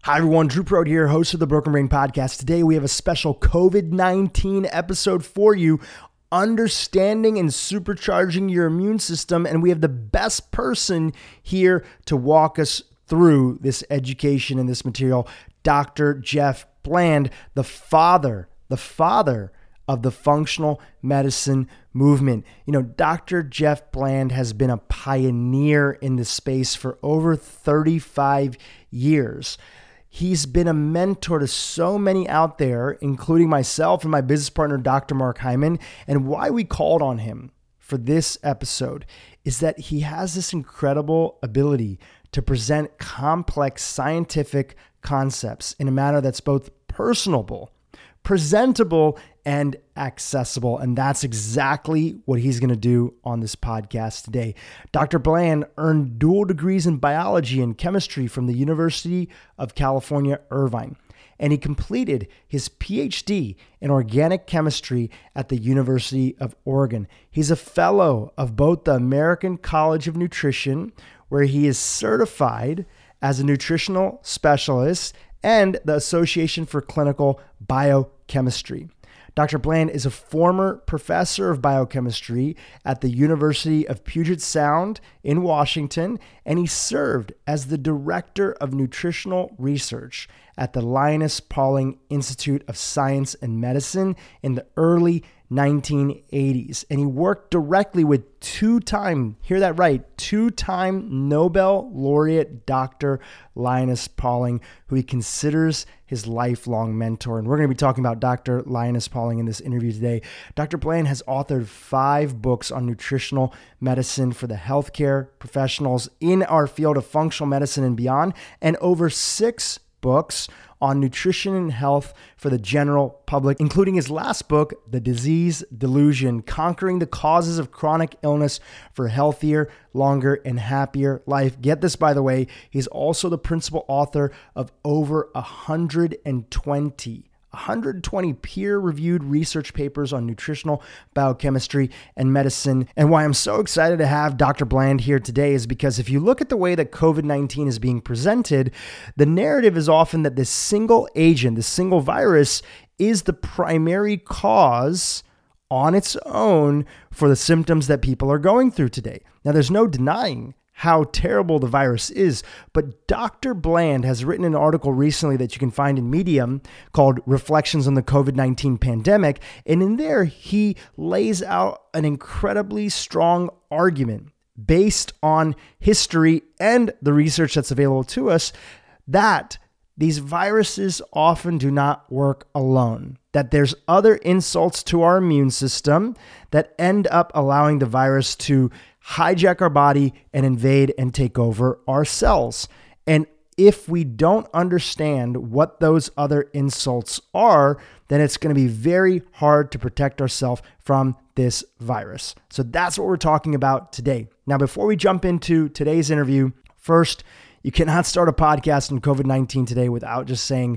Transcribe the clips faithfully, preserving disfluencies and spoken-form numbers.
Hi everyone, Drew Prode here, host of the Broken Brain Podcast. Today we have a special COVID nineteen episode for you, understanding and supercharging your immune system, and we have the best person here to walk us through this education and this material, Doctor Jeff Bland, the father, the father of the functional medicine movement. You know, Doctor Jeff Bland has been a pioneer in this space for over thirty-five years. He's been a mentor to so many out there, including myself and my business partner, Doctor Mark Hyman. And why we called on him for this episode is that he has this incredible ability to present complex scientific concepts in a manner that's both personable, presentable, and accessible. And that's exactly what he's going to do on this podcast today. Doctor Bland earned dual degrees in biology and chemistry from the University of California, Irvine, and he completed his P H D in organic chemistry at the University of Oregon. He's a fellow of both the American College of Nutrition, where he is certified as a nutritional specialist, and the Association for Clinical Biochemistry. Doctor Bland is a former professor of biochemistry at the University of Puget Sound in Washington, and he served as the director of nutritional research at the Linus Pauling Institute of Science and Medicine in the early nineteen eighties. And he worked directly with two-time, hear that right, two-time Nobel laureate Doctor Linus Pauling, who he considers his lifelong mentor. And we're going to be talking about Doctor Linus Pauling in this interview today. Doctor Bland has authored five books on nutritional medicine for the healthcare professionals in our field of functional medicine and beyond, and over six books on nutrition and health for the general public, including his last book, The Disease Delusion, Conquering the Causes of Chronic Illness for a Healthier, Longer, and Happier Life. Get this, by the way, he's also the principal author of over one hundred twenty one hundred twenty peer-reviewed research papers on nutritional biochemistry and medicine. And why I'm so excited to have Doctor Bland here today is because if you look at the way that COVID nineteen is being presented, the narrative is often that this single agent, this single virus, is the primary cause on its own for the symptoms that people are going through today. Now, there's no denying how terrible the virus is. But Doctor Bland has written an article recently that you can find in Medium called Reflections on the COVID nineteen Pandemic. And in there, he lays out an incredibly strong argument based on history and the research that's available to us that these viruses often do not work alone, that there's other insults to our immune system that end up allowing the virus to hijack our body and invade and take over our cells. And if we don't understand what those other insults are, then it's going to be very hard to protect ourselves from this virus. So that's what we're talking about today. Now, before we jump into today's interview, first, you cannot start a podcast on COVID nineteen today without just saying,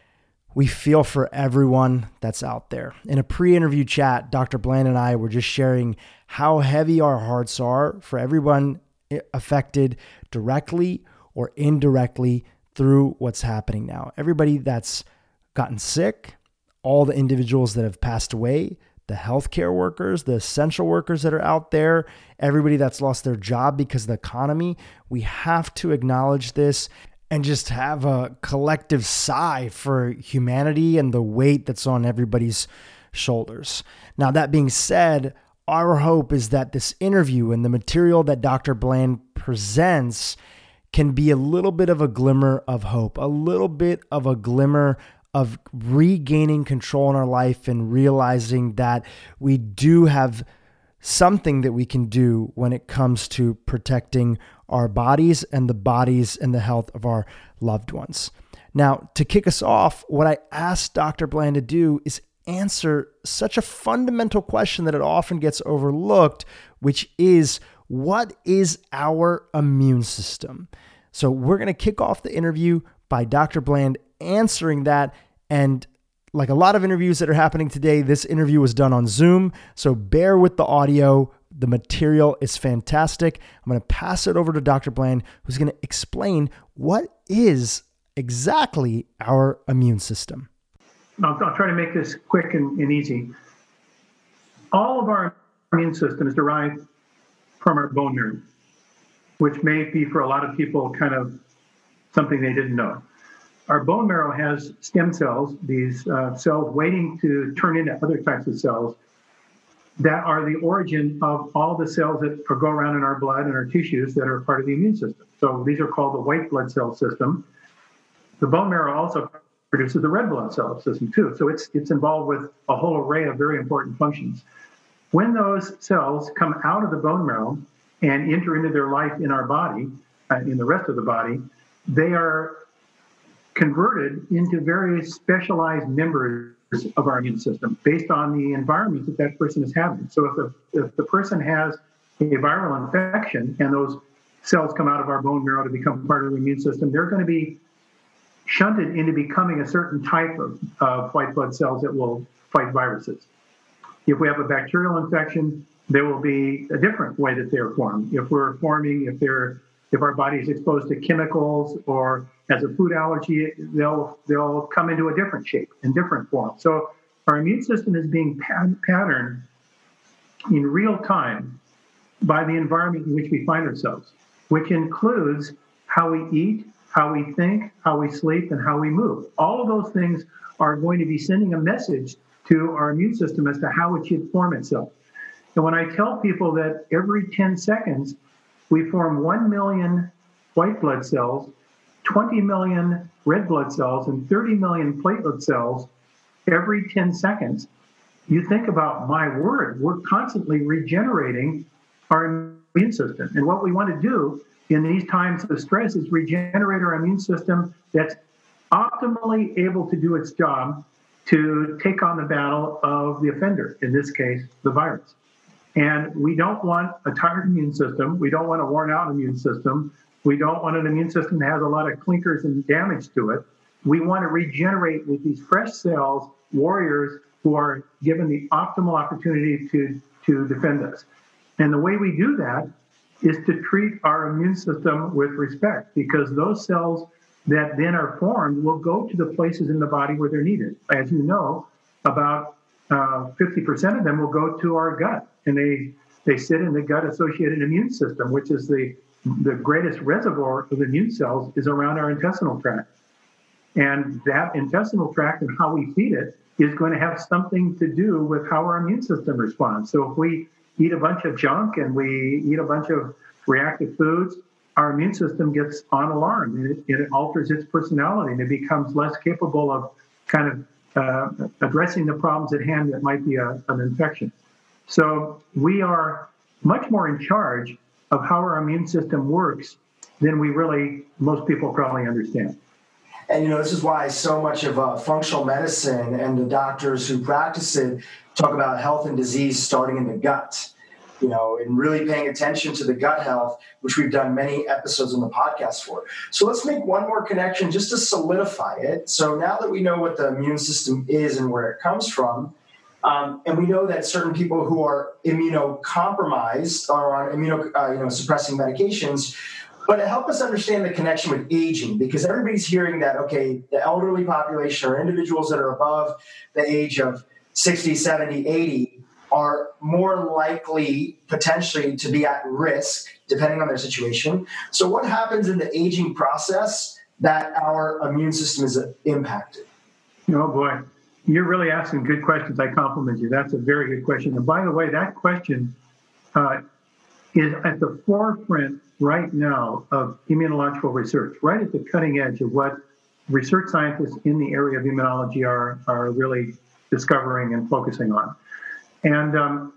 we feel for everyone that's out there. In a pre-interview chat, Doctor Bland and I were just sharing how heavy our hearts are for everyone affected directly or indirectly through what's happening now. Everybody that's gotten sick, all the individuals that have passed away, the healthcare workers, the essential workers that are out there, everybody that's lost their job because of the economy. We have to acknowledge this and just have a collective sigh for humanity and the weight that's on everybody's shoulders. Now, that being said, our hope is that this interview and the material that Doctor Bland presents can be a little bit of a glimmer of hope, a little bit of a glimmer of regaining control in our life and realizing that we do have something that we can do when it comes to protecting our bodies and the bodies and the health of our loved ones. Now, to kick us off, what I asked Doctor Bland to do is answer such a fundamental question that it often gets overlooked, which is, what is our immune system? So we're going to kick off the interview by Doctor Bland answering that. And like a lot of interviews that are happening today, this interview was done on Zoom, so bear with the audio. The material is fantastic. I'm going to pass it over to Doctor Bland, who's going to explain what is exactly our immune system? I'll, I'll try to make this quick and, and easy. All of our immune system is derived from our bone marrow, which may be for a lot of people kind of something they didn't know. Our bone marrow has stem cells, these uh, cells waiting to turn into other types of cells that are the origin of all the cells that go around in our blood and our tissues that are part of the immune system. So these are called the white blood cell system. The bone marrow also produces the red blood cell system too. So it's it's involved with a whole array of very important functions. When those cells come out of the bone marrow and enter into their life in our body, uh, in the rest of the body, they are converted into various specialized members of our immune system based on the environment that that person is having. So if the, if the person has a viral infection and those cells come out of our bone marrow to become part of the immune system, they're going to be shunted into becoming a certain type of, of white blood cells that will fight viruses. If we have a bacterial infection, there will be a different way that they're formed. If we're forming, if they're if our body is exposed to chemicals or has a food allergy, they'll they'll come into a different shape, in different form. So our immune system is being pat- patterned in real time by the environment in which we find ourselves, which includes how we eat, how we think, how we sleep, and how we move. All of those things are going to be sending a message to our immune system as to how it should form itself. And when I tell people that every ten seconds, we form one million white blood cells, twenty million red blood cells, and thirty million platelet cells every ten seconds, you think about, my word, we're constantly regenerating our immune system. And what we want to do in these times of stress is regenerate our immune system that's optimally able to do its job to take on the battle of the offender, in this case, the virus. And we don't want a tired immune system. We don't want a worn out immune system. We don't want an immune system that has a lot of clinkers and damage to it. We want to regenerate with these fresh cells, warriors who are given the optimal opportunity to, to defend us. And the way we do that is to treat our immune system with respect, because those cells that then are formed will go to the places in the body where they're needed. As you know, about uh, fifty percent of them will go to our gut, and they they sit in the gut-associated immune system, which is the the greatest reservoir of immune cells is around our intestinal tract. And that intestinal tract and how we feed it is going to have something to do with how our immune system responds. So if we eat a bunch of junk and we eat a bunch of reactive foods, our immune system gets on alarm, and it, it alters its personality, and it becomes less capable of kind of uh, addressing the problems at hand that might be a, an infection. So we are much more in charge of how our immune system works than we really, most people probably understand. And, you know, this is why so much of uh, functional medicine and the doctors who practice it talk about health and disease starting in the gut, you know, and really paying attention to the gut health, which we've done many episodes on the podcast for. So let's make one more connection just to solidify it. So now that we know what the immune system is and where it comes from, um, and we know that certain people who are immunocompromised are on immuno, uh, you know, suppressing medications, but to help us understand the connection with aging, because everybody's hearing that, okay, the elderly population or individuals that are above the age of sixty, seventy, eighty are more likely potentially to be at risk depending on their situation. So what happens in the aging process that our immune system is impacted? Oh boy, you're really asking good questions. I compliment you. That's a very good question. And by the way, that question uh, is at the forefront right now of immunological research, right at the cutting edge of what research scientists in the area of immunology are, are really discovering and focusing on. And um,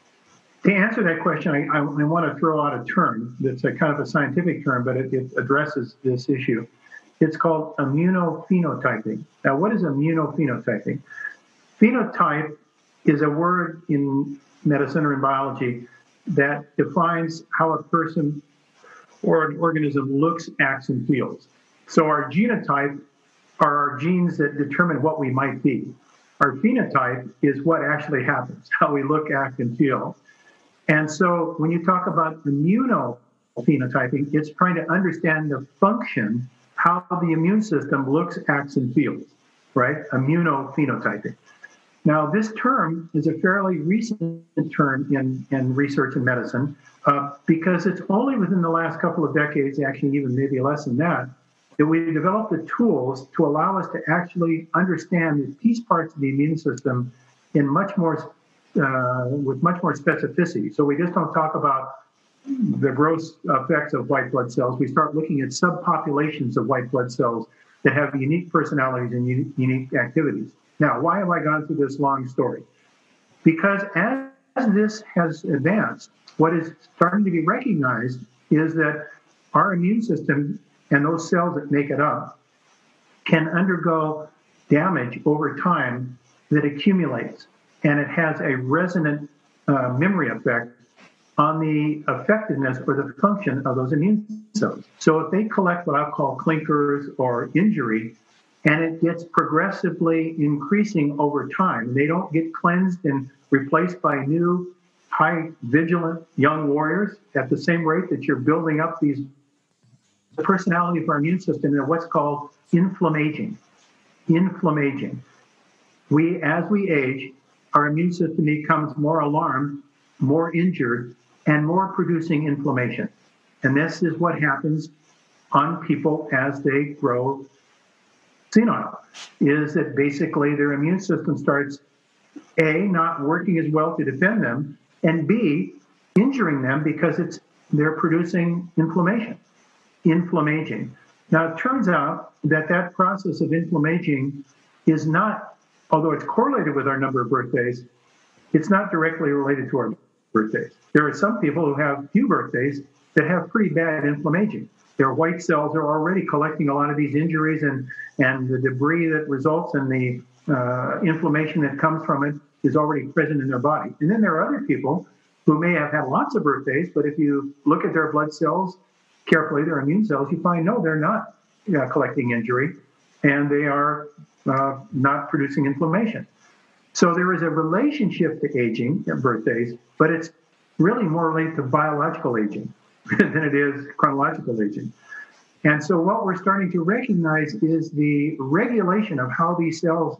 to answer that question, I, I, I want to throw out a term that's a kind of a scientific term, but it, it addresses this issue. It's called immunophenotyping. Now, what is immunophenotyping? Phenotype is a word in medicine or in biology that defines how a person or an organism looks, acts, and feels. So our genotype are our genes that determine what we might be. Our phenotype is what actually happens, how we look, act, and feel. And so when you talk about immunophenotyping, it's trying to understand the function, how the immune system looks, acts, and feels, right? Immunophenotyping. Now, this term is a fairly recent term in, in research and medicine uh, because it's only within the last couple of decades, actually even maybe less than that, that we developed the tools to allow us to actually understand the piece parts of the immune system in much more, uh, with much more specificity. So we just don't talk about the gross effects of white blood cells. We start looking at subpopulations of white blood cells that have unique personalities and unique, unique activities. Now, why have I gone through this long story? Because as this has advanced, what is starting to be recognized is that our immune system and those cells that make it up can undergo damage over time that accumulates, and it has a resonant uh, memory effect on the effectiveness or the function of those immune cells. So if they collect what I'll call clinkers or injury, and it gets progressively increasing over time, they don't get cleansed and replaced by new, high vigilant young warriors at the same rate that you're building up these the personality of our immune system in what's called inflammaging. Inflammaging. We, as we age, our immune system becomes more alarmed, more injured, and more producing inflammation. And this is what happens on people as they grow senile, is that basically their immune system starts, A, not working as well to defend them, and B, injuring them because it's they're producing inflammation, inflammaging. Now, it turns out that that process of inflammaging is not, although it's correlated with our number of birthdays, it's not directly related to our birthdays. There are some people who have few birthdays that have pretty bad inflammaging. Their white cells are already collecting a lot of these injuries, and, and the debris that results in the uh, inflammation that comes from it is already present in their body. And then there are other people who may have had lots of birthdays, but if you look at their blood cells carefully, their immune cells, you find, no, they're not uh, collecting injury, and they are uh, not producing inflammation. So there is a relationship to aging and birthdays, but it's really more related to biological aging than it is chronological aging. And so what we're starting to recognize is the regulation of how these cells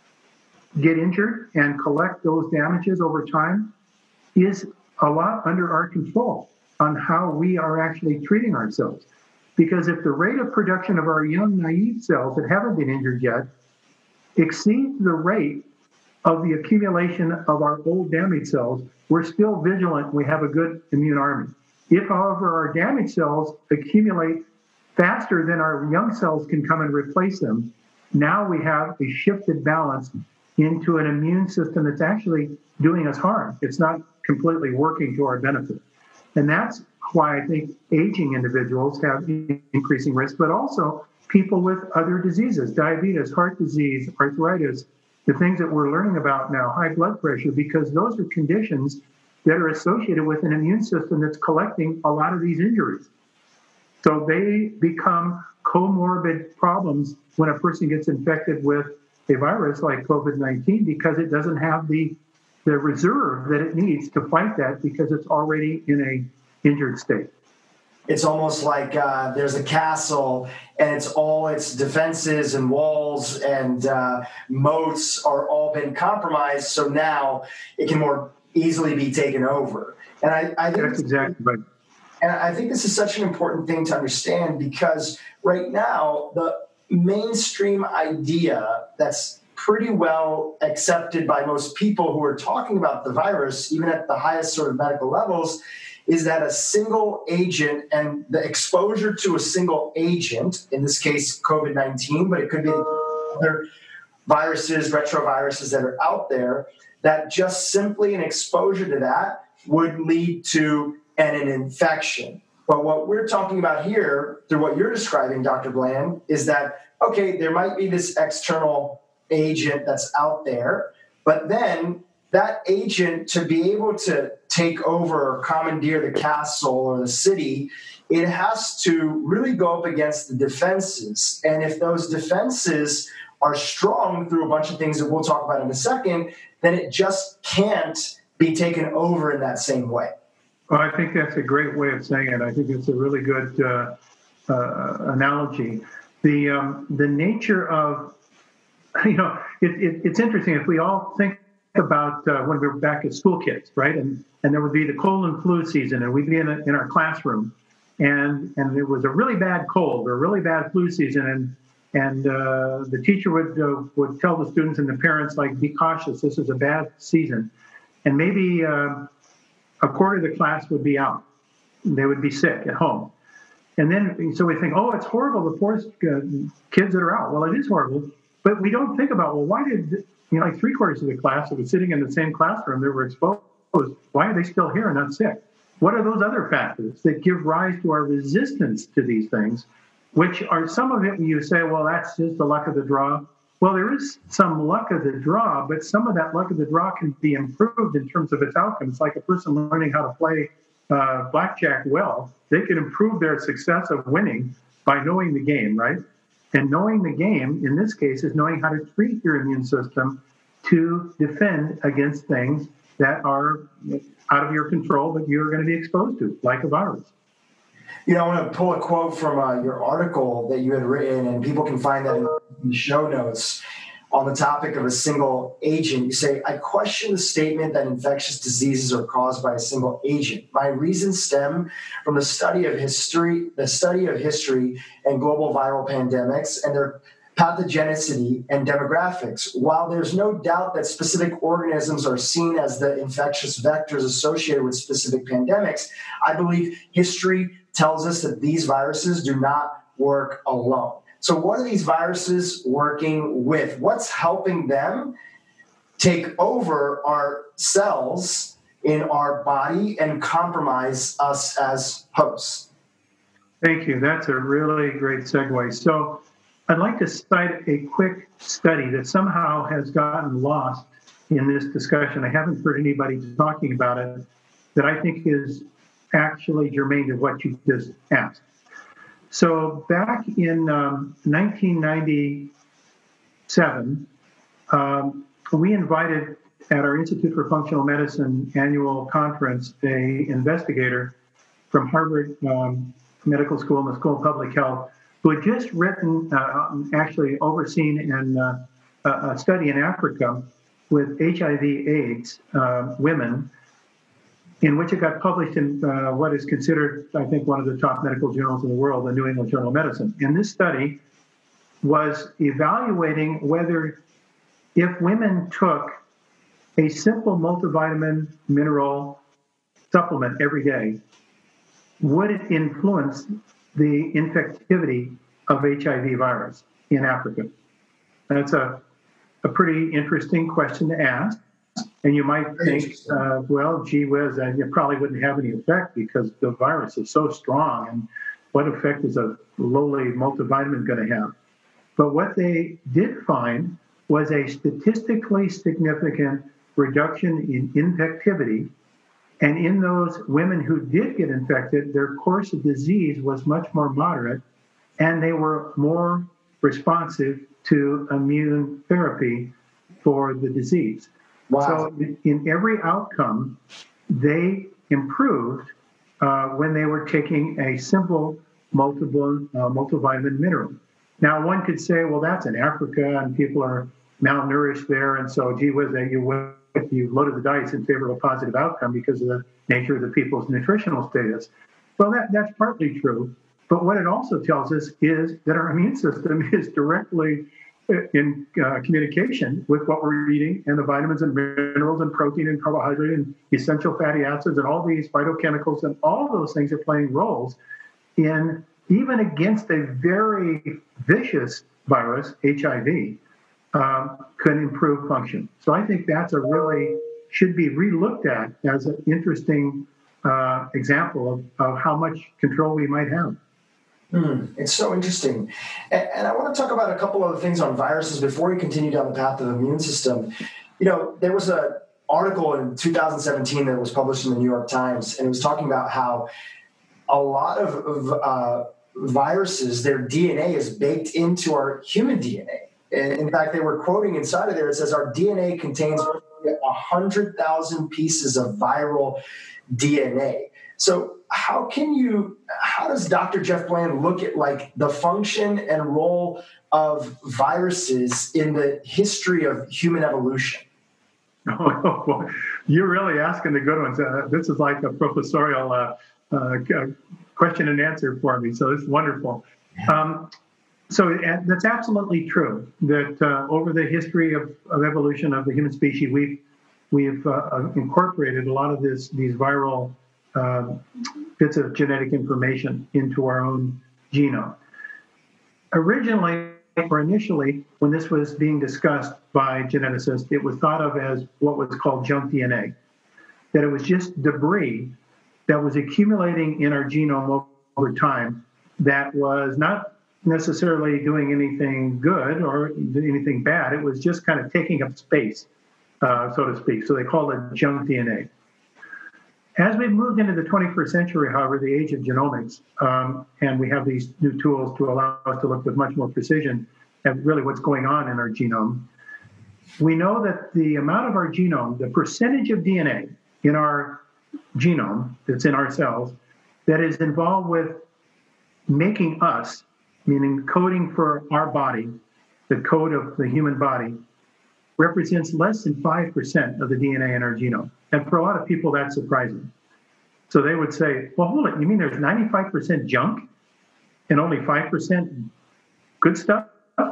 get injured and collect those damages over time is a lot under our control on how we are actually treating ourselves. Because if the rate of production of our young, naive cells that haven't been injured yet exceeds the rate of the accumulation of our old damaged cells, we're still vigilant. We have a good immune army. If, however, our damaged cells accumulate faster than our young cells can come and replace them, now we have a shifted balance into an immune system that's actually doing us harm. It's not completely working to our benefit. And that's why I think aging individuals have increasing risk, but also people with other diseases, diabetes, heart disease, arthritis, the things that we're learning about now, high blood pressure, because those are conditions that are associated with an immune system that's collecting a lot of these injuries. So they become comorbid problems when a person gets infected with a virus like COVID nineteen because it doesn't have the, the reserve that it needs to fight that because it's already in a injured state. It's almost like uh, there's a castle and it's all its defenses and walls and uh, moats are all been compromised. So now it can more easily be taken over. And I, I think that's exactly right. And I think this is such an important thing to understand because right now the mainstream idea that's pretty well accepted by most people who are talking about the virus, even at the highest sort of medical levels, is that a single agent and the exposure to a single agent, in this case COVID nineteen, but it could be other viruses, retroviruses that are out there, that just simply an exposure to that would lead to an, an infection. But what we're talking about here, through what you're describing, Doctor Bland, is that, okay, there might be this external agent that's out there, but then that agent, to be able to take over or commandeer the castle or the city, it has to really go up against the defenses. And if those defenses are strong through a bunch of things that we'll talk about in a second, then it just can't be taken over in that same way. Well, I think that's a great way of saying it. I think it's a really good uh, uh, analogy. the um, the nature of, you know, it, it, it's interesting if we all think about uh, when we were back as school kids, right? And and there would be the cold and flu season, and we'd be in a, in our classroom, and and it was a really bad cold or a really bad flu season, and and uh, the teacher would uh, would tell the students and the parents, like, be cautious, this is a bad season, and maybe uh, a quarter of the class would be out, they would be sick at home, and then so we think, oh, it's horrible, the poor uh, kids that are out. Well, it is horrible, but we don't think about, well, why did, you know, like three quarters of the class that was sitting in the same classroom that were exposed, why are they still here and not sick? What are those other factors that give rise to our resistance to these things, which are some of it you say, well, that's just the luck of the draw. Well, there is some luck of the draw, but some of that luck of the draw can be improved in terms of its outcome. It's like a person learning how to play uh, blackjack well. They can improve their success of winning by knowing the game, right? And knowing the game, in this case, is knowing how to treat your immune system to defend against things that are out of your control that you're going to be exposed to, like a virus. You know, I want to pull a quote from uh, your article that you had written, and people can find that in the show notes on the topic of a single agent. You say, I question the statement that infectious diseases are caused by a single agent. My reasons stem from the study of history, the study of history and global viral pandemics and their pathogenicity and demographics. While there's no doubt that specific organisms are seen as the infectious vectors associated with specific pandemics, I believe history tells us that these viruses do not work alone. So what are these viruses working with? What's helping them take over our cells in our body and compromise us as hosts? Thank you. That's a really great segue. So I'd like to cite a quick study that somehow has gotten lost in this discussion. I haven't heard anybody talking about it that I think is actually germane to what you just asked. So back in um, nineteen ninety-seven, um, we invited at our Institute for Functional Medicine annual conference a investigator from Harvard um, Medical School and the School of Public Health who had just written, uh, actually overseen an, uh, a study in Africa with H I V AIDS uh, women, in which it got published in uh, what is considered, I think, one of the top medical journals in the world, the New England Journal of Medicine. And this study was evaluating whether if women took a simple multivitamin mineral supplement every day, would it influence the infectivity of H I V virus in Africa? That's a, a pretty interesting question to ask. And you might think, uh, well, gee whiz, uh, it probably wouldn't have any effect because the virus is so strong. And what effect is a lowly multivitamin going to have? But what they did find was a statistically significant reduction in infectivity. And in those women who did get infected, their course of disease was much more moderate, and they were more responsive to immune therapy for the disease. Wow. So in, in every outcome, they improved uh, when they were taking a simple multiple uh, multivitamin mineral. Now, one could say, well, that's in Africa, and people are malnourished there, and so, gee whiz, you you loaded the dice in favor of a positive outcome because of the nature of the people's nutritional status. Well, that, that's partly true, but what it also tells us is that our immune system is directly in uh, communication with what we're eating and the vitamins and minerals and protein and carbohydrate and essential fatty acids and all these phytochemicals, and all those things are playing roles in, even against a very vicious virus, H I V, um, can improve function. So I think that's a really, should be relooked at as an interesting uh, example of, of how much control we might have. Mm, it's so interesting. And, and I want to talk about a couple other things on viruses before we continue down the path of the immune system. You know, there was an article in two thousand seventeen that was published in the New York Times, and it was talking about how a lot of, of uh, viruses, their D N A is baked into our human D N A. And in fact, they were quoting inside of there, it says our D N A contains one hundred thousand pieces of viral D N A. So how can you how does Doctor Jeff Bland look at like the function and role of viruses in the history of human evolution? Oh, well, you're really asking the good ones. Uh, this is like a professorial uh, uh, question and answer for me, so it's wonderful. Um, so uh, that's absolutely true, that uh, over the history of, of evolution of the human species, we've, we've uh, incorporated a lot of this, these viral uh, bits of genetic information into our own genome. Originally, or initially, when this was being discussed by geneticists, it was thought of as what was called junk D N A, that it was just debris that was accumulating in our genome over time that was not necessarily doing anything good or anything bad. It was just kind of taking up space, uh, so to speak. So they called it junk D N A. As we've moved into the twenty-first century, however, the age of genomics, um, and we have these new tools to allow us to look with much more precision at really what's going on in our genome, we know that the amount of our genome, the percentage of D N A in our genome that's in our cells, that is involved with making us, meaning coding for our body, the code of the human body, represents less than five percent of the D N A in our genome. And for a lot of people, that's surprising. So they would say, well, hold it, you mean there's ninety-five percent junk and only five percent good stuff?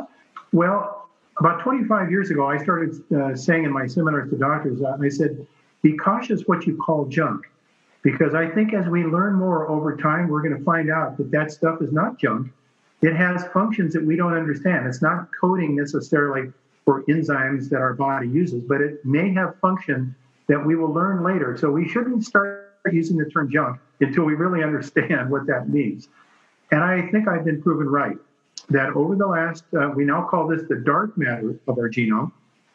Well, about twenty-five years ago, I started uh, saying in my seminars to doctors, uh, I said, be cautious what you call junk, because I think as we learn more over time, we're going to find out that that stuff is not junk. It has functions that we don't understand. It's not coding necessarily for enzymes that our body uses, but it may have function that we will learn later. So we shouldn't start using the term junk until we really understand what that means. And I think I've been proven right, that over the last, uh, we now call this the dark matter of our genome,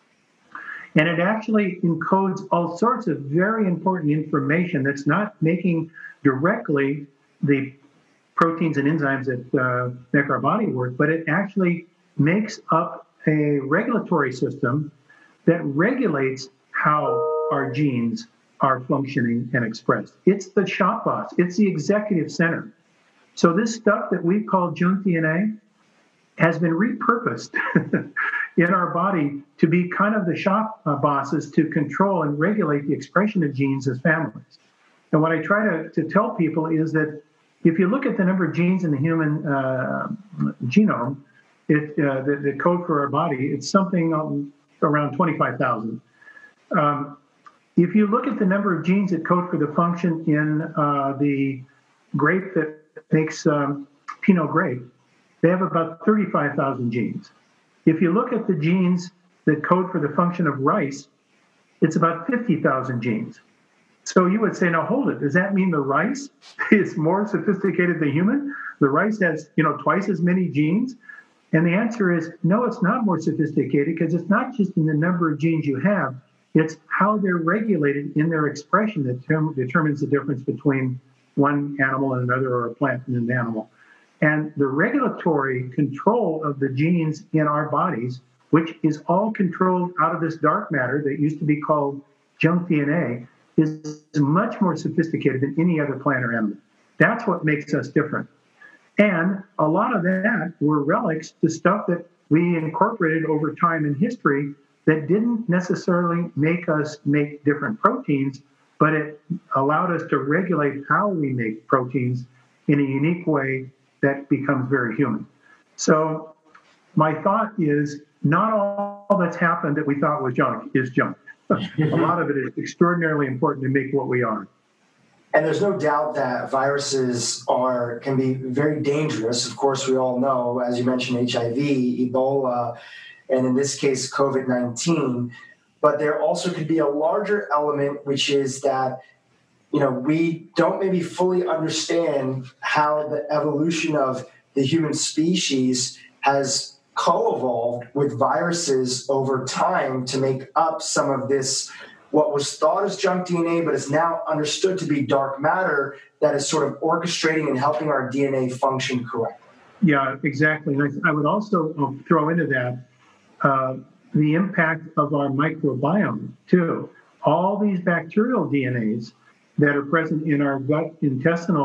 and it actually encodes all sorts of very important information that's not making directly the proteins and enzymes that uh, make our body work, but it actually makes up a regulatory system that regulates how our genes are functioning and expressed. It's the shop boss. It's the executive center. So this stuff that we call junk D N A has been repurposed in our body to be kind of the shop uh, bosses to control and regulate the expression of genes as families. And what I try to, to tell people is that if you look at the number of genes in the human uh, genome, it, uh, the, the code for our body, it's something um, around twenty-five thousand. Um, if you look at the number of genes that code for the function in uh, the grape that makes um, Pinot grape, they have about thirty-five thousand genes. If you look at the genes that code for the function of rice, it's about fifty thousand genes. So you would say, now hold it, does that mean the rice is more sophisticated than human? The rice has, you know, twice as many genes? And the answer is, no, it's not more sophisticated, because it's not just in the number of genes you have, it's how they're regulated in their expression that term, determines the difference between one animal and another, or a plant and an animal. And the regulatory control of the genes in our bodies, which is all controlled out of this dark matter that used to be called junk D N A, is much more sophisticated than any other plant or animal. That's what makes us different. And a lot of that were relics to stuff that we incorporated over time in history that didn't necessarily make us make different proteins, but it allowed us to regulate how we make proteins in a unique way that becomes very human. So my thought is, not all that's happened that we thought was junk is junk. A lot of it is extraordinarily important to make what we are. And there's no doubt that viruses are can be very dangerous. Of course, we all know, as you mentioned, H I V, Ebola, and in this case, COVID nineteen. But there also could be a larger element, which is that, you know, we don't maybe fully understand how the evolution of the human species has co-evolved with viruses over time to make up some of this, what was thought as junk D N A, but is now understood to be dark matter that is sort of orchestrating and helping our D N A function correctly. Yeah, exactly. And I, I would also throw into that uh, the impact of our microbiome, too. All these bacterial D N As that are present in our gut intestinal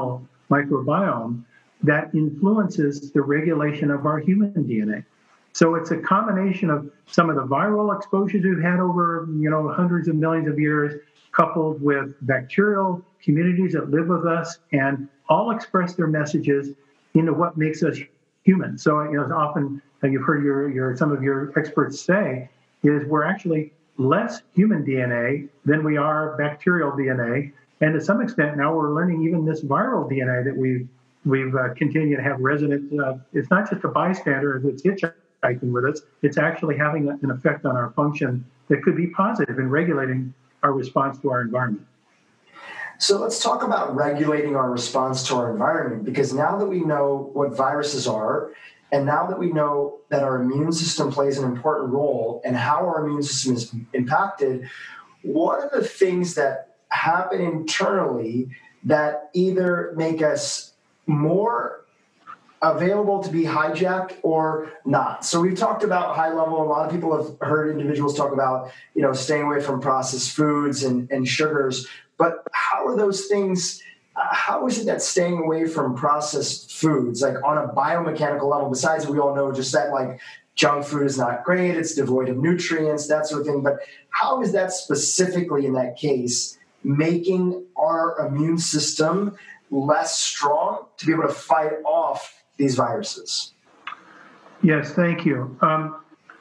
microbiome that influences the regulation of our human D N A. So it's a combination of some of the viral exposures we've had over, you know, hundreds of millions of years, coupled with bacterial communities that live with us and all express their messages into what makes us human. So, you know, often and you've heard your, your some of your experts say is we're actually less human D N A than we are bacterial D N A. And to some extent, now we're learning even this viral D N A that we've, we've uh, continued to have resonant. Uh, it's not just a bystander that's hitchhiking with us. It's actually having an effect on our function that could be positive in regulating our response to our environment. So let's talk about regulating our response to our environment, because now that we know what viruses are, and now that we know that our immune system plays an important role and how our immune system is impacted, what are the things that happen internally that either make us more available to be hijacked or not? So we've talked about high level. A lot of people have heard individuals talk about, you know, staying away from processed foods and, and sugars. But how are those things, uh, how is it that staying away from processed foods, like on a biomechanical level, besides we all know just that like junk food is not great, it's devoid of nutrients, that sort of thing. But how is that specifically in that case making our immune system less strong to be able to fight off these viruses? Yes, thank you. Um,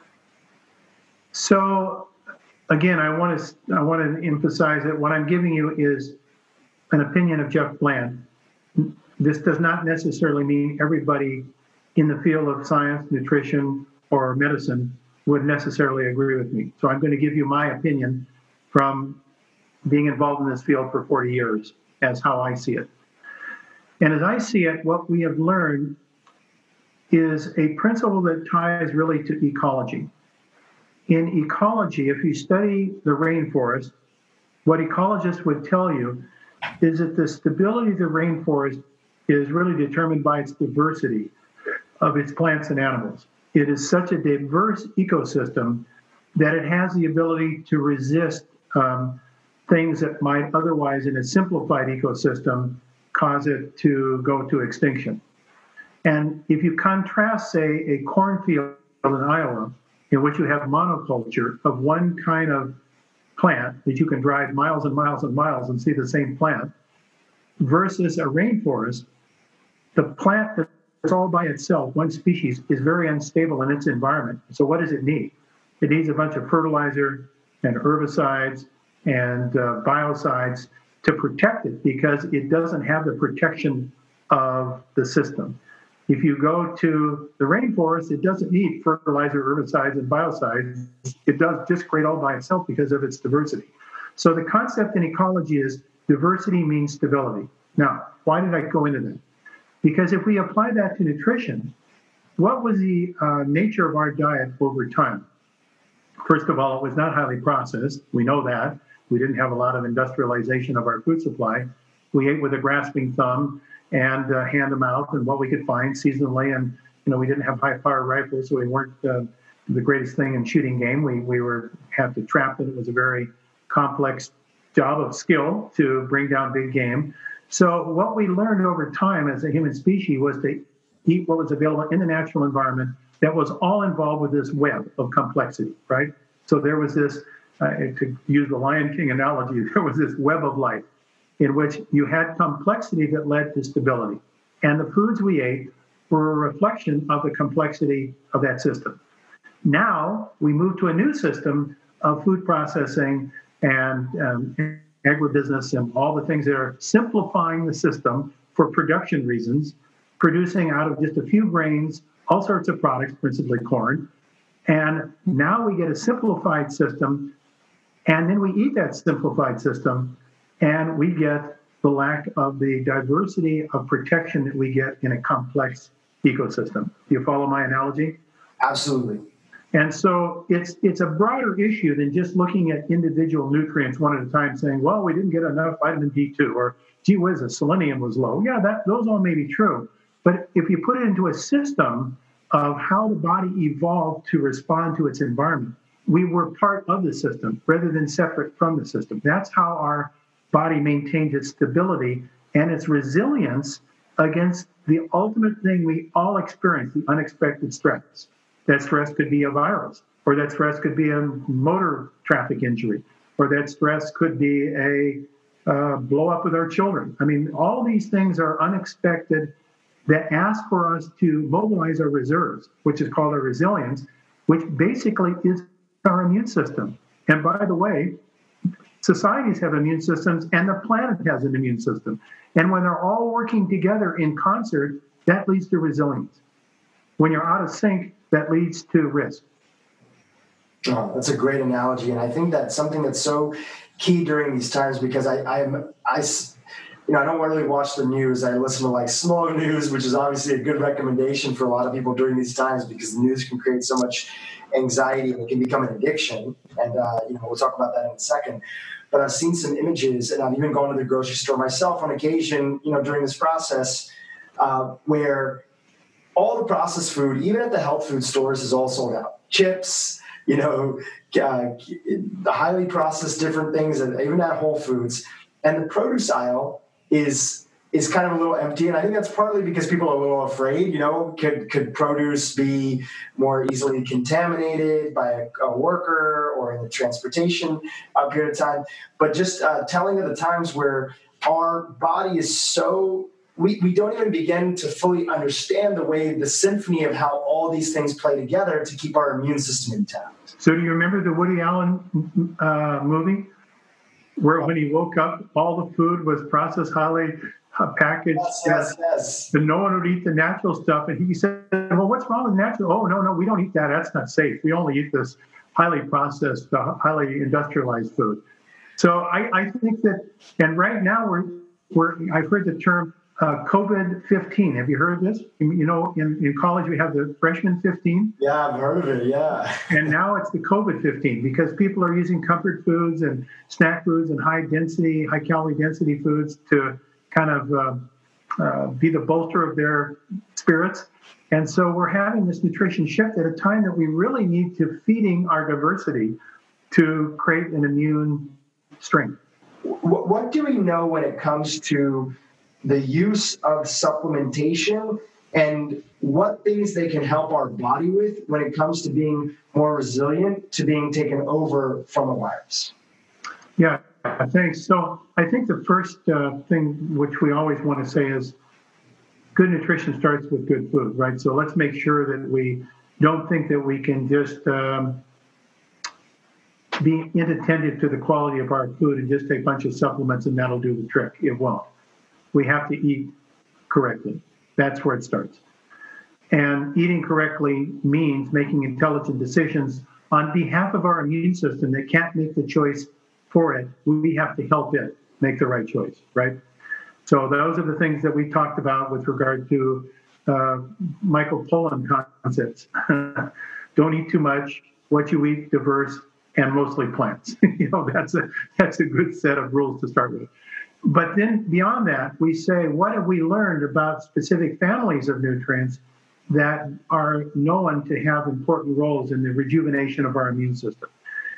so again, I want to I want to emphasize that what I'm giving you is an opinion of Jeff Bland. This does not necessarily mean everybody in the field of science, nutrition, or medicine would necessarily agree with me. So I'm going to give you my opinion from being involved in this field for forty years as how I see it. And as I see it, what we have learned is a principle that ties really to ecology. In ecology, if you study the rainforest, what ecologists would tell you is that the stability of the rainforest is really determined by its diversity of its plants and animals. It is such a diverse ecosystem that it has the ability to resist um, things that might otherwise, in a simplified ecosystem, cause it to go to extinction. And if you contrast, say, a cornfield in Iowa, in which you have monoculture of one kind of plant that you can drive miles and miles and miles and see the same plant, versus a rainforest, the plant that's all by itself, one species, is very unstable in its environment. So what does it need? It needs a bunch of fertilizer and herbicides and uh, biocides to protect it, because it doesn't have the protection of the system. If you go to the rainforest, it doesn't need fertilizer, herbicides, and biocides. It does just great all by itself because of its diversity. So the concept in ecology is diversity means stability. Now, why did I go into that? Because if we apply that to nutrition, what was the uh, nature of our diet over time? First of all, it was not highly processed. We know that. We didn't have a lot of industrialization of our food supply. We ate with a grasping thumb and uh, hand them out and what we could find seasonally. And, you know, we didn't have high power rifles, so we weren't uh, the greatest thing in shooting game. We we were had to trap it. It was a very complex job of skill to bring down big game. So what we learned over time as a human species was to eat what was available in the natural environment that was all involved with this web of complexity, right? So there was this, uh, to use the Lion King analogy, there was this web of life in which you had complexity that led to stability. And the foods we ate were a reflection of the complexity of that system. Now we move to a new system of food processing and um, agribusiness and all the things that are simplifying the system for production reasons, producing out of just a few grains all sorts of products, principally corn. And now we get a simplified system, and then we eat that simplified system, and we get the lack of the diversity of protection that we get in a complex ecosystem. Do you follow my analogy? Absolutely. And so it's it's a broader issue than just looking at individual nutrients one at a time, saying, well, we didn't get enough vitamin D two, or gee whiz, the selenium was low. Yeah, that those all may be true. But if you put it into a system of how the body evolved to respond to its environment, we were part of the system rather than separate from the system. That's how our body maintained its stability and its resilience against the ultimate thing we all experience, the unexpected stress. That stress could be a virus, or that stress could be a motor traffic injury, or that stress could be a uh, blow up with our children. I mean, all these things are unexpected that ask for us to mobilize our reserves, which is called our resilience, which basically is our immune system. And by the way, societies have immune systems and the planet has an immune system. And when they're all working together in concert, that leads to resilience. When you're out of sync, that leads to risk. Oh, that's a great analogy. And I think that's something that's so key during these times, because I, I'm, I, you know, I don't really watch the news. I listen to like slow news, which is obviously a good recommendation for a lot of people during these times, because the news can create so much anxiety and it can become an addiction. And, uh, you know, we'll talk about that in a second. But I've seen some images, and I've even gone to the grocery store myself on occasion, you know, during this process, uh, where all the processed food, even at the health food stores, is all sold out. Chips, you know, uh, the highly processed different things, and even at Whole Foods. And the produce aisle is is kind of a little empty. And I think that's partly because people are a little afraid, you know, could could produce be more easily contaminated by a, a worker or in the transportation uh, period of time. But just uh, telling of the times where our body is so, we, we don't even begin to fully understand the way, the symphony of how all these things play together to keep our immune system intact. So do you remember the Woody Allen uh, movie where when he woke up, all the food was processed, highly uh, packaged? Yes, yes, yes. And no one would eat the natural stuff. And he said, well, what's wrong with natural? Oh, no, no, we don't eat that. That's not safe. We only eat this highly processed, uh, highly industrialized food. So I, I think that, and right now we're, we're I've heard the term uh, COVID fifteen. Have you heard of this? You know, in, in college we have the freshman fifteen. Yeah, I've heard of it, yeah. And now it's the COVID fifteen, because people are using comfort foods and snack foods and high density, high calorie density foods to kind of uh, uh, be the bolster of their spirits. And so we're having this nutrition shift at a time that we really need to feeding our diversity to create an immune strength. What, what do we know when it comes to the use of supplementation and what things they can help our body with when it comes to being more resilient to being taken over from a virus? Yeah, thanks. So I think the first uh, thing which we always want to say is good nutrition starts with good food, right? So let's make sure that we don't think that we can just um, be inattentive to the quality of our food and just take a bunch of supplements and that'll do the trick. It won't. We have to eat correctly. That's where it starts. And eating correctly means making intelligent decisions on behalf of our immune system that can't make the choice for it. We have to help it make the right choice, right? So those are the things that we talked about with regard to uh, Michael Pollan concepts. Don't eat too much. What you eat, diverse, and mostly plants. You know, that's a that's a good set of rules to start with. But then beyond that, we say, what have we learned about specific families of nutrients that are known to have important roles in the rejuvenation of our immune system?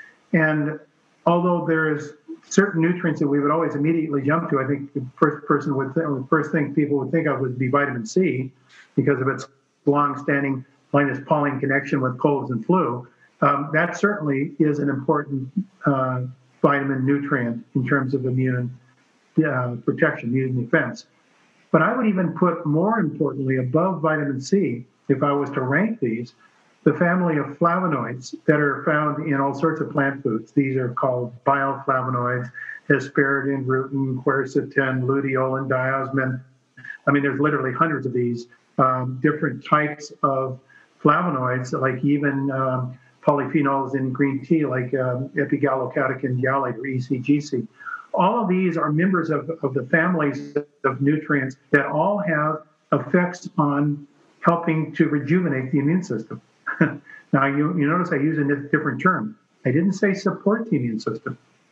And although there's certain nutrients that we would always immediately jump to, I think the first person would th- the first thing people would think of would be vitamin C because of its long-standing Linus Pauling connection with colds and flu. Um, that certainly is an important uh, vitamin nutrient in terms of immune uh, protection, immune defense. But I would even put more importantly above vitamin C, if I was to rank these, the family of flavonoids that are found in all sorts of plant foods. These are called bioflavonoids, hesperidin, rutin, quercetin, luteolin, diosmin. I mean, there's literally hundreds of these um, different types of flavonoids, like even um, polyphenols in green tea, like um, epigallocatechin gallate or E C G C. All of these are members of, of the families of nutrients that all have effects on helping to rejuvenate the immune system. Now, you, you notice I use a different term. I didn't say support the immune system.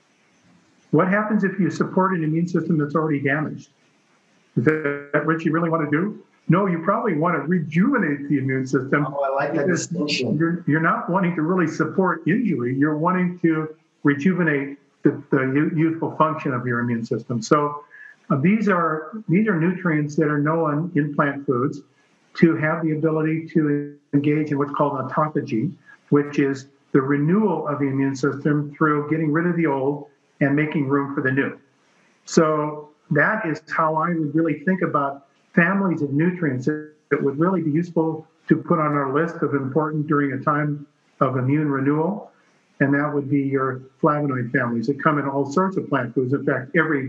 What happens if you support an immune system that's already damaged? Is that what you really want to do? No, you probably want to rejuvenate the immune system. Oh, I like that distinction. You're, you're not wanting to really support injury. You're wanting to rejuvenate the, the youthful function of your immune system. So Uh, these are these are nutrients that are known in plant foods to have the ability to engage in what's called autophagy, which is the renewal of the immune system through getting rid of the old and making room for the new. So that is how I would really think about families of nutrients that would really be useful to put on our list of important during a time of immune renewal. And that would be your flavonoid families that come in all sorts of plant foods. In fact, every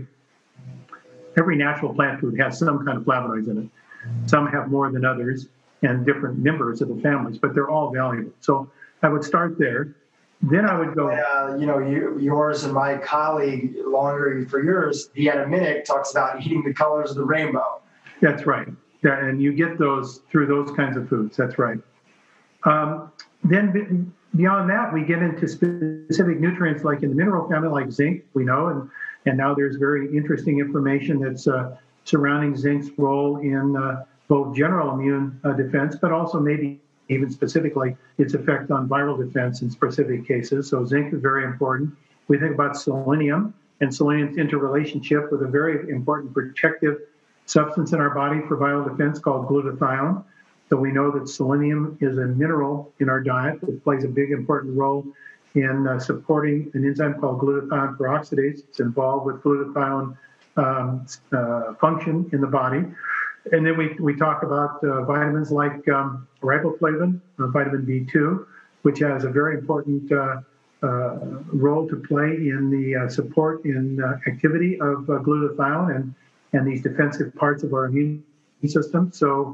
every natural plant food has some kind of flavonoids in it. Some have more than others and different members of the families, but they're all valuable. So I would start there. Then I would go. Uh, you know, you, yours and my colleague, longer for yours, Deanna Minnick, talks about eating the colors of the rainbow. That's right. Yeah, and you get those through those kinds of foods. That's right. Um, then beyond that, we get into specific nutrients like in the mineral family, like zinc, we know, and, and now there's very interesting information that's uh, surrounding zinc's role in uh, both general immune uh, defense, but also maybe even specifically its effect on viral defense in specific cases. So zinc is very important. We think about selenium and selenium's interrelationship with a very important protective substance in our body for viral defense called glutathione. So we know that selenium is a mineral in our diet that plays a big important role in uh, supporting an enzyme called glutathione peroxidase. It's involved with glutathione um, uh, function in the body. And then we, we talk about uh, vitamins like um, riboflavin, uh, vitamin B two, which has a very important uh, uh, role to play in the uh, support in uh, activity of uh, glutathione and, and these defensive parts of our immune system. So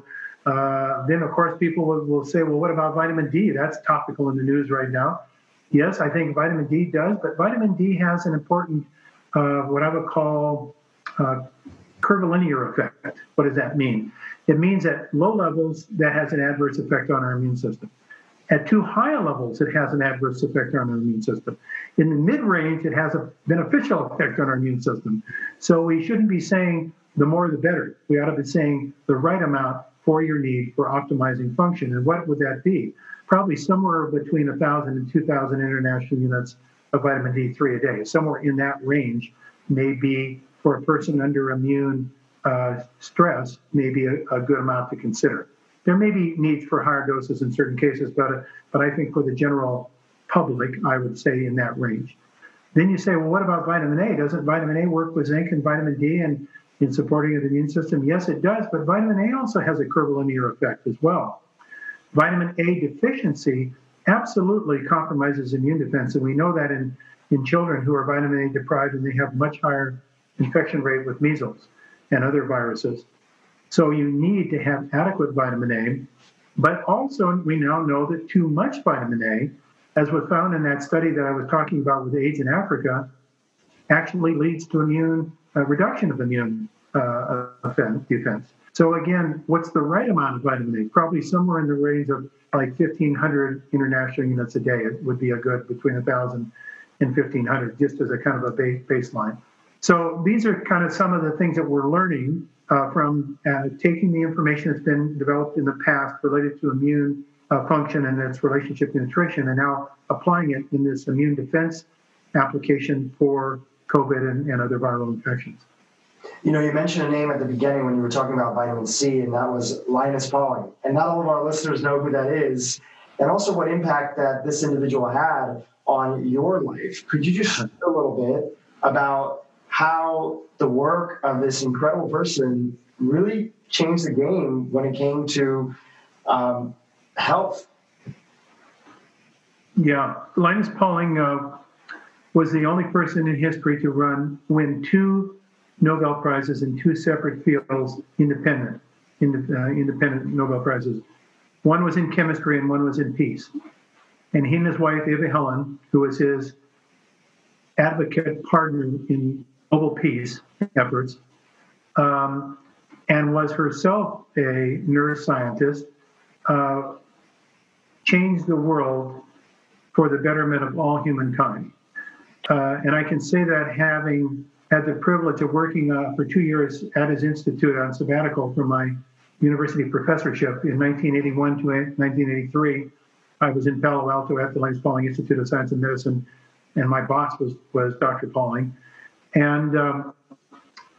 uh, then, of course, people will, will say, well, what about vitamin D? That's topical in the news right now. Yes, I think vitamin D does, but vitamin D has an important, uh, what I would call uh, curvilinear effect. What does that mean? It means at low levels, that has an adverse effect on our immune system. At too high levels, it has an adverse effect on our immune system. In the mid-range, it has a beneficial effect on our immune system. So we shouldn't be saying the more the better. We ought to be saying the right amount for your need for optimizing function. And what would that be? Probably somewhere between one thousand and two thousand international units of vitamin D three a day. Somewhere in that range may be, for a person under immune uh, stress, may be a, a good amount to consider. There may be needs for higher doses in certain cases, but, but I think for the general public, I would say in that range. Then you say, well, what about vitamin A? Doesn't vitamin A work with zinc and vitamin D and in supporting the immune system? Yes, it does, but vitamin A also has a curvilinear effect as well. Vitamin A deficiency absolutely compromises immune defense, and we know that in, in children who are vitamin A deprived, and they have much higher infection rate with measles and other viruses. So you need to have adequate vitamin A, but also we now know that too much vitamin A, as was found in that study that I was talking about with AIDS in Africa, actually leads to immune uh, reduction of immune uh, defense. So again, what's the right amount of vitamin A? Probably somewhere in the range of like fifteen hundred international units a day. It would be a good between one thousand and fifteen hundred, just as a kind of a base, baseline. So these are kind of some of the things that we're learning uh, from uh, taking the information that's been developed in the past related to immune uh, function and its relationship to nutrition, and now applying it in this immune defense application for COVID and, and other viral infections. You know, you mentioned a name at the beginning when you were talking about vitamin C, and that was Linus Pauling. And not all of our listeners know who that is, and also what impact that this individual had on your life. Could you just share a little bit about how the work of this incredible person really changed the game when it came to um, health? Yeah, Linus Pauling uh, was the only person in history to run win two Nobel Prizes in two separate fields, independent, ind- uh, independent Nobel Prizes. One was in chemistry and one was in peace. And he and his wife, Eva Helen, who was his advocate partner in global peace efforts, um, and was herself a neuroscientist, uh, changed the world for the betterment of all humankind. Uh, and I can say that having had the privilege of working uh, for two years at his institute on sabbatical from my university professorship in nineteen eighty-one to nineteen eighty-three. I was in Palo Alto at the Linus Pauling Institute of Science and Medicine, and my boss was, was Doctor Pauling. And um,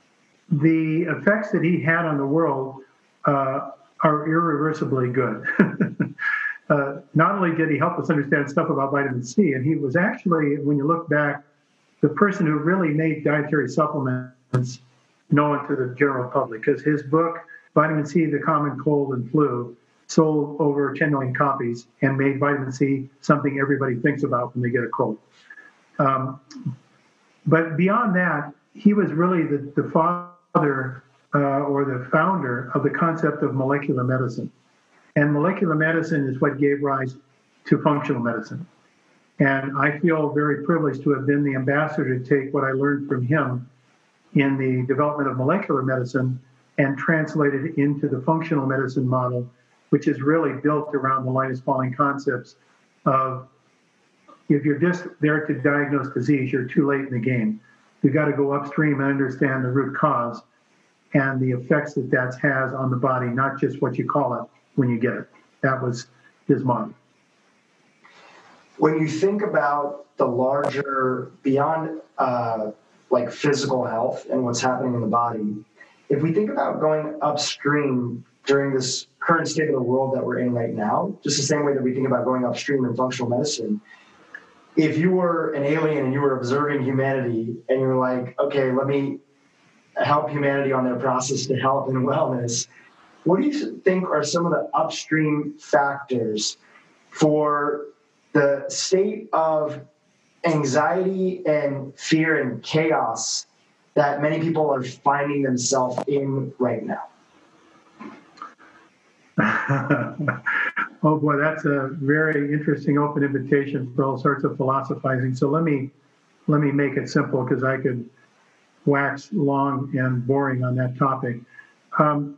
the effects that he had on the world uh, are irreversibly good. uh, not only did he help us understand stuff about vitamin C, and he was actually, when you look back, the person who really made dietary supplements known to the general public, because his book, Vitamin C, The Common Cold and Flu, sold over ten million copies and made vitamin C something everybody thinks about when they get a cold. Um, but beyond that, he was really the, the father uh, or the founder of the concept of molecular medicine. And molecular medicine is what gave rise to functional medicine. And I feel very privileged to have been the ambassador to take what I learned from him in the development of molecular medicine and translate it into the functional medicine model, which is really built around the Linus Pauling concepts of if you're just there to diagnose disease, you're too late in the game. You've got to go upstream and understand the root cause and the effects that that has on the body, not just what you call it when you get it. That was his model. When you think about the larger, beyond uh, like physical health and what's happening in the body, if we think about going upstream during this current state of the world that we're in right now, just the same way that we think about going upstream in functional medicine, if you were an alien and you were observing humanity and you were like, okay, let me help humanity on their process to health and wellness, what do you think are some of the upstream factors for the state of anxiety and fear and chaos that many people are finding themselves in right now? Oh boy, that's a very interesting open invitation for all sorts of philosophizing. So let me let me make it simple, because I could wax long and boring on that topic. Um,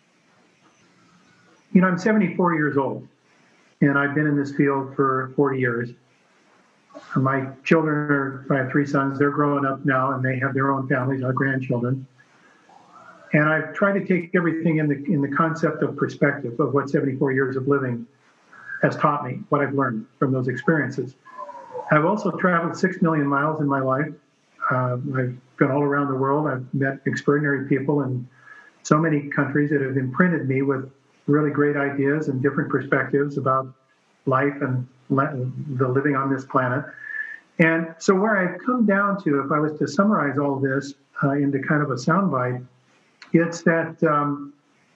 you know, I'm seventy-four years old, and I've been in this field for forty years. My children are, I have three sons, they're growing up now, and they have their own families, our grandchildren. And I've tried to take everything in the in the concept of perspective of what seventy-four years of living has taught me, what I've learned from those experiences. I've also traveled six million miles in my life. Uh, I've been all around the world. I've met extraordinary people in so many countries that have imprinted me with really great ideas and different perspectives about life and le- the living on this planet. And so where I've come down to, if I was to summarize all this uh, into kind of a soundbite, it's that um,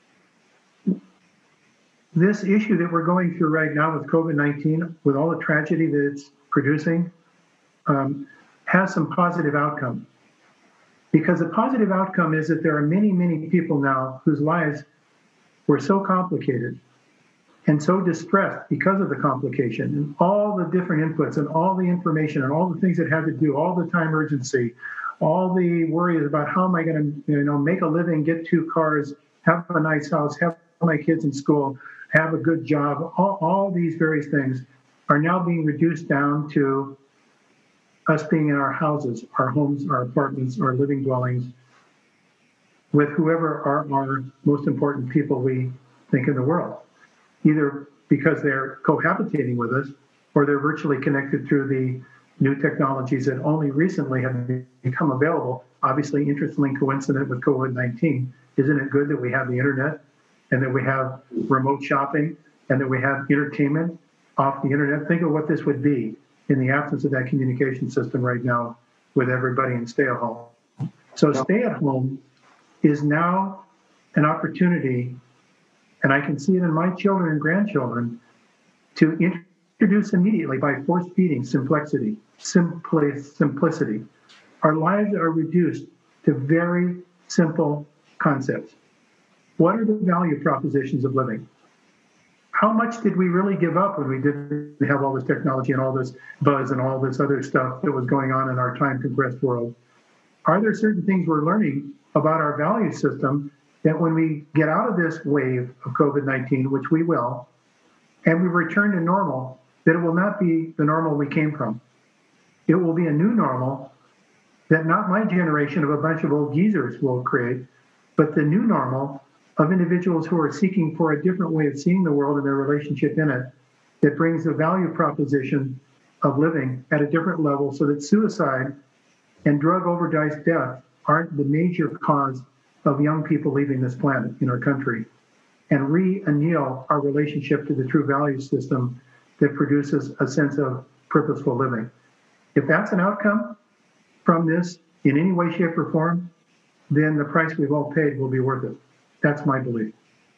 this issue that we're going through right now with COVID nineteen, with all the tragedy that it's producing, um, has some positive outcome. Because the positive outcome is that there are many, many people now whose lives were so complicated and so distressed because of the complication and all the different inputs and all the information and all the things that had to do, all the time urgency, all the worries about how am I going to, you know, make a living, get two cars, have a nice house, have my kids in school, have a good job. All, all these various things are now being reduced down to us being in our houses, our homes, our apartments, our living dwellings, with whoever are our most important people we think in the world, either because they're cohabitating with us or they're virtually connected through the new technologies that only recently have become available. Obviously, interestingly coincident with COVID nineteen. Isn't it good that we have the internet and that we have remote shopping and that we have entertainment off the internet? Think of what this would be in the absence of that communication system right now with everybody in stay at home. So stay at home is now an opportunity, and I can see it in my children and grandchildren, to introduce immediately by force feeding simplicity, simply, simplicity. Our lives are reduced to very simple concepts. What are the value propositions of living? How much did we really give up when we didn't have all this technology and all this buzz and all this other stuff that was going on in our time-compressed world? Are there certain things we're learning about our value system that when we get out of this wave of COVID nineteen, which we will, and we return to normal, that it will not be the normal we came from? It will be a new normal that not my generation of a bunch of old geezers will create, but the new normal of individuals who are seeking for a different way of seeing the world and their relationship in it, that brings the value proposition of living at a different level so that suicide and drug overdose death aren't the major cause of young people leaving this planet in our country and re-anneal our relationship to the true value system that produces a sense of purposeful living. If that's an outcome from this in any way, shape, or form, then the price we've all paid will be worth it. That's my belief.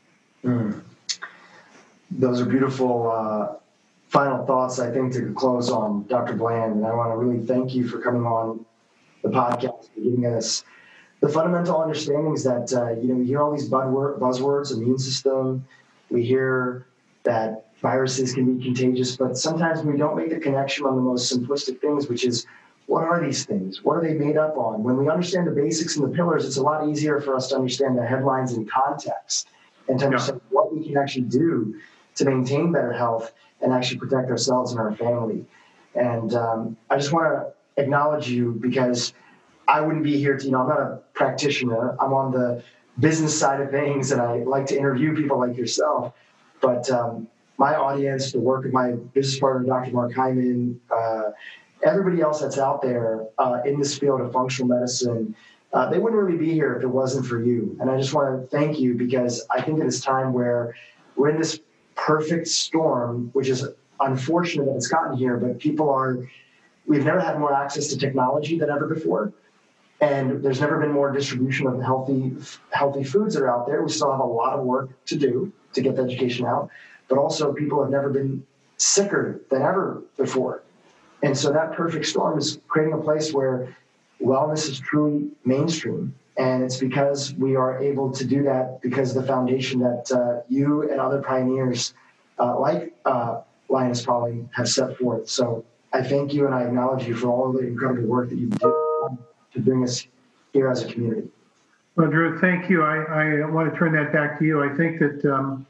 Mm. Those are beautiful uh, final thoughts, I think, to close on, Doctor Bland. And I want to really thank you for coming on the podcast and giving us the fundamental understandings that, uh, you know, we hear all these buzzwords, immune system. We hear that viruses can be contagious, but sometimes we don't make the connection on the most simplistic things, which is, what are these things? What are they made up on? When we understand the basics and the pillars, it's a lot easier for us to understand the headlines in context and to understand yeah. what we can actually do to maintain better health and actually protect ourselves and our family. And um, I just want to acknowledge you because I wouldn't be here to, you know, I'm not a practitioner. I'm on the business side of things, and I like to interview people like yourself. But um, my audience, the work of my business partner, Doctor Mark Hyman, uh, everybody else that's out there uh, in this field of functional medicine, uh, they wouldn't really be here if it wasn't for you. And I just want to thank you because I think at this time where we're in this perfect storm, which is unfortunate that it's gotten here, but people are, we've never had more access to technology than ever before. And there's never been more distribution of healthy, healthy foods that are out there. We still have a lot of work to do to get the education out, but also people have never been sicker than ever before. And so that perfect storm is creating a place where wellness is truly mainstream. And it's because we are able to do that because of the foundation that uh, you and other pioneers uh, like uh, Linus Pauling have set forth. So I thank you and I acknowledge you for all the incredible work that you've done to bring us here as a community. Well, Drew, thank you. I, I want to turn that back to you. I think that um,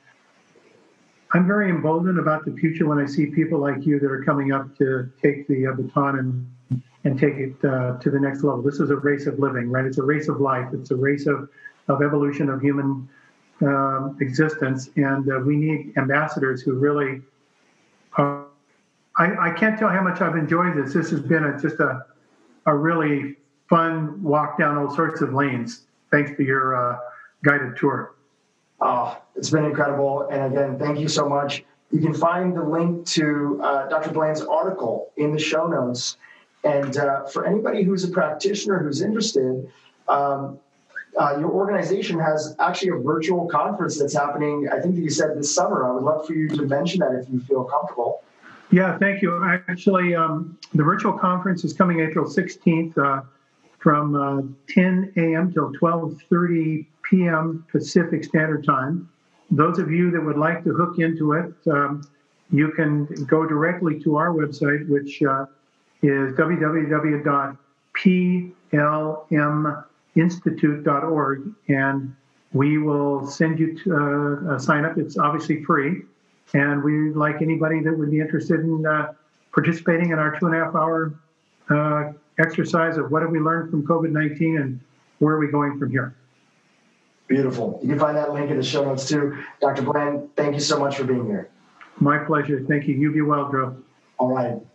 I'm very emboldened about the future when I see people like you that are coming up to take the uh, baton and, and take it uh, to the next level. This is a race of living, right? It's a race of life. It's a race of, of evolution of human um, existence. And uh, we need ambassadors who really, uh, I, I can't tell how much I've enjoyed this. This has been a, just a, a really fun walk down all sorts of lanes, thanks to your uh, guided tour. Oh, it's been incredible. And again, thank you so much. You can find the link to uh, Doctor Bland's article in the show notes. And uh, for anybody who's a practitioner who's interested, um, uh, your organization has actually a virtual conference that's happening, I think that you said this summer. I would love for you to mention that if you feel comfortable. Yeah, thank you. Actually, um, the virtual conference is coming April sixteenth uh, from uh, ten a.m. till twelve thirty p.m. Pacific Standard Time. Those of you that would like to hook into it, um, you can go directly to our website, which uh, is w w w dot p l m institute dot org, and we will send you to uh, sign up. It's obviously free. And we'd like anybody that would be interested in uh, participating in our two and a half hour uh, exercise of what have we learned from COVID nineteen and where are we going from here. Beautiful. You can find that link in the show notes too. Doctor Bland, thank you so much for being here. My pleasure. Thank you. You be well, Drew. All right.